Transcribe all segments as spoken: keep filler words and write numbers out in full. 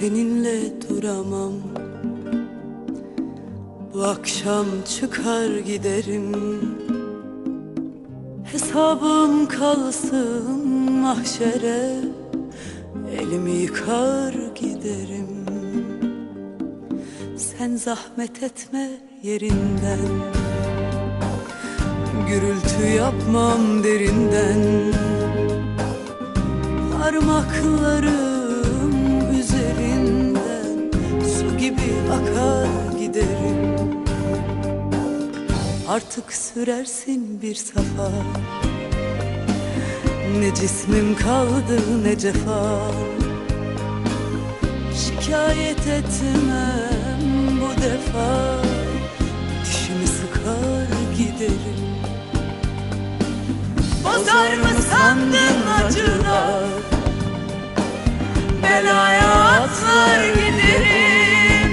seninle duramam. Bu akşam çıkar giderim, hesabım kalsın mahşere, elimi yıkar giderim. Sen zahmet etme yerinden, gürültü yapmam derinden. Parmaklarım üzerinden su gibi akar giderim. Artık sürersin bir safa, ne cismim kaldı ne cefa. Şikayet etmem bu defa, dişimi sıkar giderim. Bozar mı sandın acılar, belaya atlar giderim.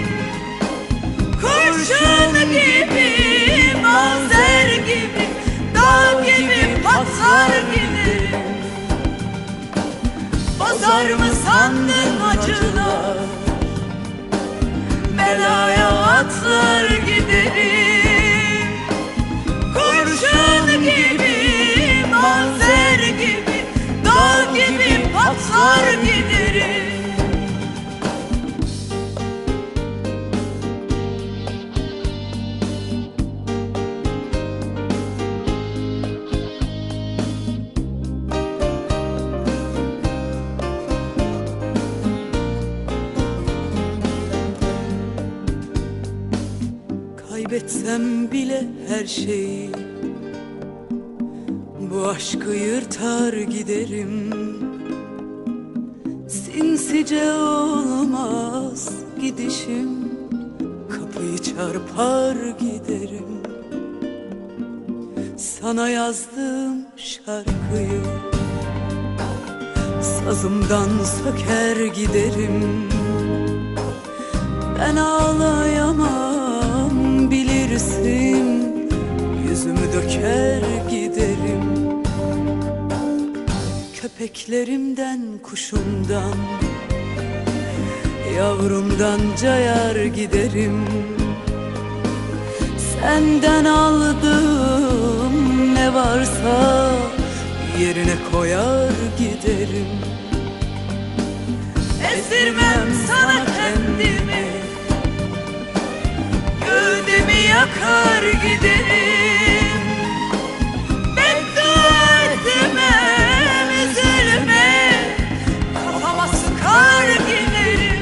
Kurşun gibi, mazer gibi, dağ gibi patlar giderim. Bozar mı sandın acılar, belaya atlar giderim. Kurşun gibi, mazer gibi, dağ gibi patlar giderim. Kaybetsem bile her şeyi, bu aşkı yırtar giderim. Sinsice olmaz gidişim, kapıyı çarpar giderim. Sana yazdığım şarkıyı sazımdan söker giderim. Ben ağlayamam bilirsin, yüzümü döker giderim. Köpeklerimden, kuşumdan, yavrumdan cayar giderim. Senden aldığım ne varsa yerine koyar giderim. Ezdirmem sana kendimi, gövdemi yakar giderim. Beddua etmem üzerime, kafama sıkar giderim.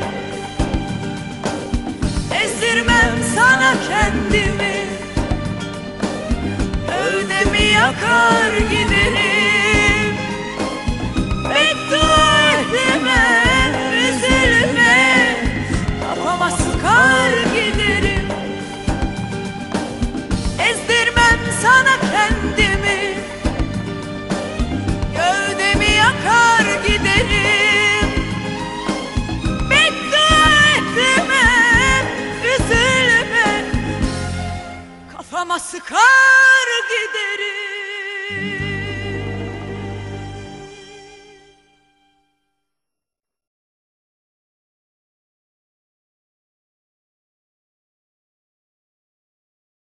Ezdirmem sana kendimi, gövdemi yakar giderim. Beddua etmem üzerime, kafama sıkar giderim. Ezdirmem sana kendimi, gövdemi yakar giderim. Beddua etmem üzülme, kafama sıkar giderim.